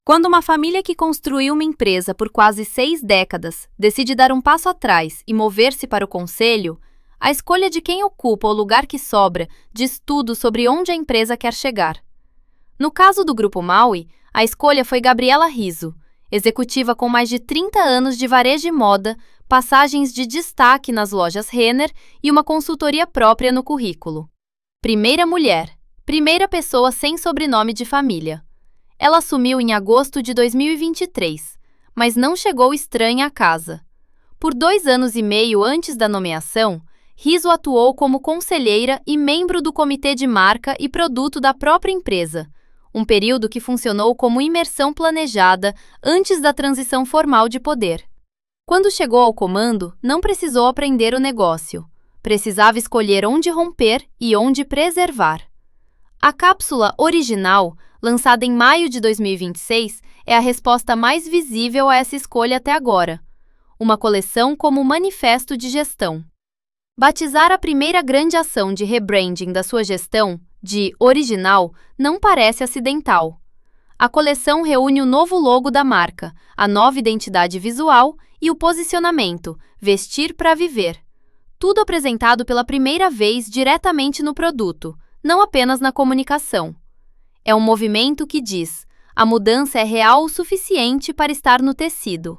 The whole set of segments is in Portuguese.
Quando uma família que construiu uma empresa por quase 6 décadas decide dar um passo atrás e mover-se para o conselho, a escolha de quem ocupa o lugar que sobra diz tudo sobre onde a empresa quer chegar. No caso do Grupo Maui, a escolha foi Gabriela Rizzo, executiva com mais de 30 anos de varejo e moda, passagens de destaque nas lojas Renner e uma consultoria própria no currículo. Primeira mulher, primeira pessoa sem sobrenome de família. Ela assumiu em agosto de 2023, mas não chegou estranha à casa. Por 2 anos e meio antes da nomeação, Rizzo atuou como conselheira e membro do comitê de marca e produto da própria empresa, um período que funcionou como imersão planejada antes da transição formal de poder. Quando chegou ao comando, não precisou aprender o negócio. Precisava escolher onde romper e onde preservar. A cápsula original, lançada em maio de 2026, é a resposta mais visível a essa escolha até agora. Uma coleção como manifesto de gestão. Batizar a primeira grande ação de rebranding da sua gestão de original não parece acidental. A coleção reúne o novo logo da marca, a nova identidade visual e o posicionamento vestir para viver. Tudo apresentado pela primeira vez diretamente no produto, não apenas na comunicação. É um movimento que diz: a mudança é real o suficiente para estar no tecido.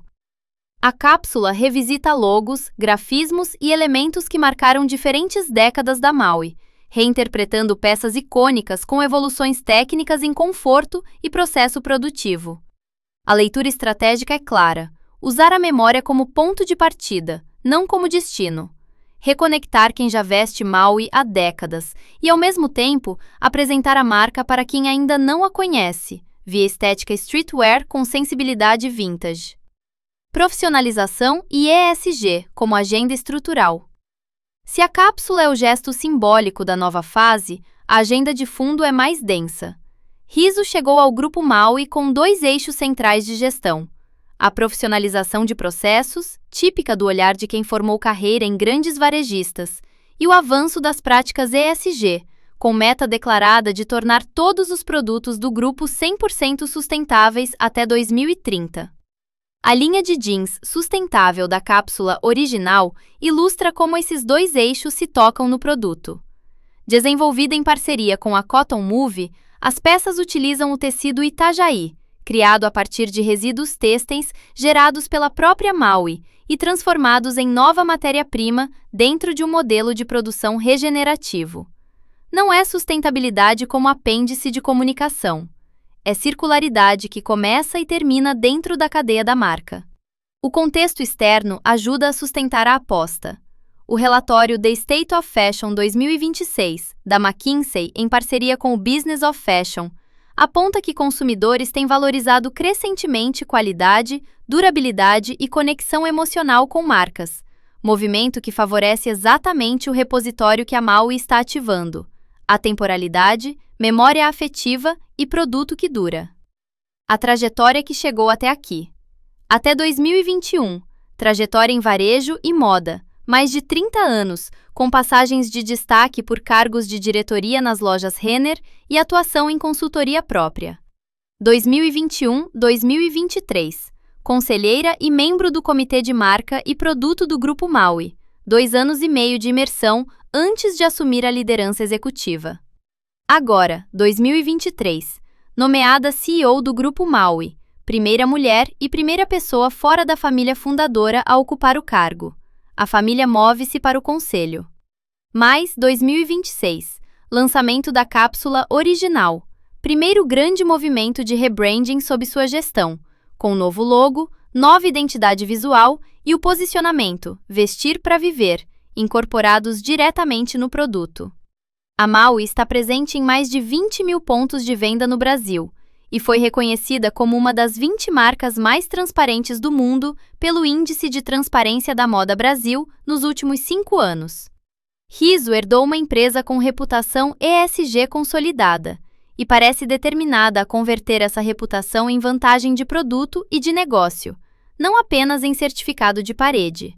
A cápsula revisita logos, grafismos e elementos que marcaram diferentes décadas da Maui, reinterpretando peças icônicas com evoluções técnicas em conforto e processo produtivo. A leitura estratégica é clara: usar a memória como ponto de partida, não como destino. Reconectar quem já veste Maui há décadas e, ao mesmo tempo, apresentar a marca para quem ainda não a conhece, via estética streetwear com sensibilidade vintage. Profissionalização e ESG como agenda estrutural. Se a cápsula é o gesto simbólico da nova fase, a agenda de fundo é mais densa. Rizzo chegou ao Grupo Maui com 2 eixos centrais de gestão: a profissionalização de processos, típica do olhar de quem formou carreira em grandes varejistas, e o avanço das práticas ESG, com meta declarada de tornar todos os produtos do grupo 100% sustentáveis até 2030. A linha de jeans sustentável da cápsula original ilustra como esses 2 eixos se tocam no produto. Desenvolvida em parceria com a Cotton Move, as peças utilizam o tecido Itajaí, criado a partir de resíduos têxteis gerados pela própria Maui e transformados em nova matéria-prima dentro de um modelo de produção regenerativo. Não é sustentabilidade como apêndice de comunicação. É circularidade que começa e termina dentro da cadeia da marca. O contexto externo ajuda a sustentar a aposta. O relatório The State of Fashion 2026, da McKinsey, em parceria com o Business of Fashion, aponta que consumidores têm valorizado crescentemente qualidade, durabilidade e conexão emocional com marcas, movimento que favorece exatamente o repositório que a Maui está ativando: atemporalidade, memória afetiva e produto que dura. A trajetória que chegou até aqui. Até 2021, trajetória em varejo e moda, mais de 30 anos, com passagens de destaque por cargos de diretoria nas lojas Renner e atuação em consultoria própria. 2021-2023, conselheira e membro do comitê de marca e produto do Grupo Maui, 2 anos e meio de imersão antes de assumir a liderança executiva. Agora, 2023, nomeada CEO do Grupo Maui, primeira mulher e primeira pessoa fora da família fundadora a ocupar o cargo. A família move-se para o conselho. Mais 2026, lançamento da cápsula original, primeiro grande movimento de rebranding sob sua gestão, com novo logo, nova identidade visual e o posicionamento vestir para viver, incorporados diretamente no produto. A Maui está presente em mais de 20 mil pontos de venda no Brasil e foi reconhecida como uma das 20 marcas mais transparentes do mundo pelo Índice de Transparência da Moda Brasil nos últimos 5 anos. Rizzo herdou uma empresa com reputação ESG consolidada e parece determinada a converter essa reputação em vantagem de produto e de negócio, não apenas em certificado de parede.